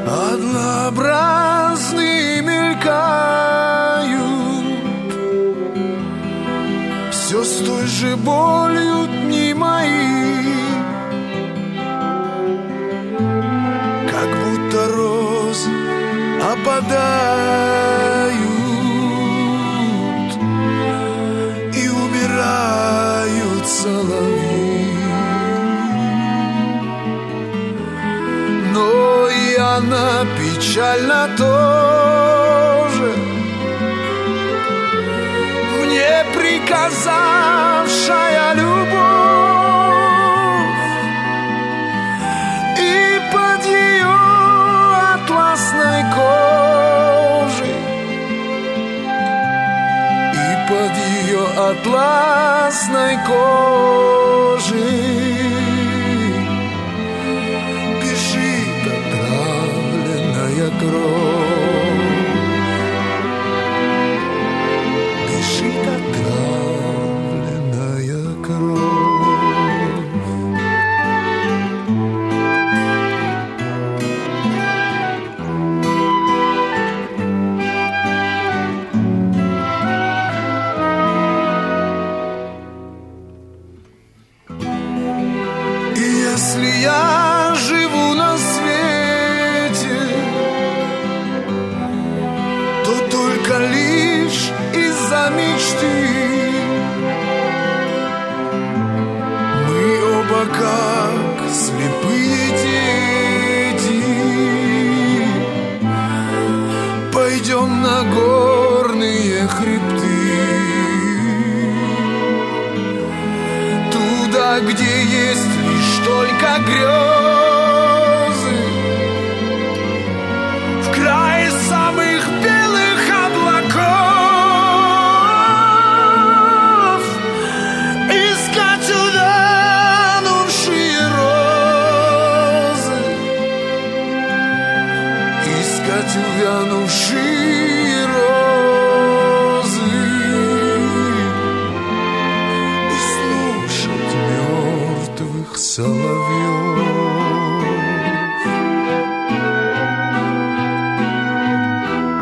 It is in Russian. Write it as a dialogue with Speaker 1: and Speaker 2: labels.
Speaker 1: однообразные мелькают, все с той же болью дни мои, как будто розы опадают и умирают соловьи. Но и она печально тоже, мне приказавшая любовь, и под ее атласной кожей, и под ее атласной кожей бежит отравленная кровь, бежит отравленная кровь. Если я живу на свете, то только лишь из-за мечты. Мы оба как слепые дети пойдем на горные хребты, туда, где есть только грезы, в крае самых белых облаков, искать увянувшие розы, искать увянувшие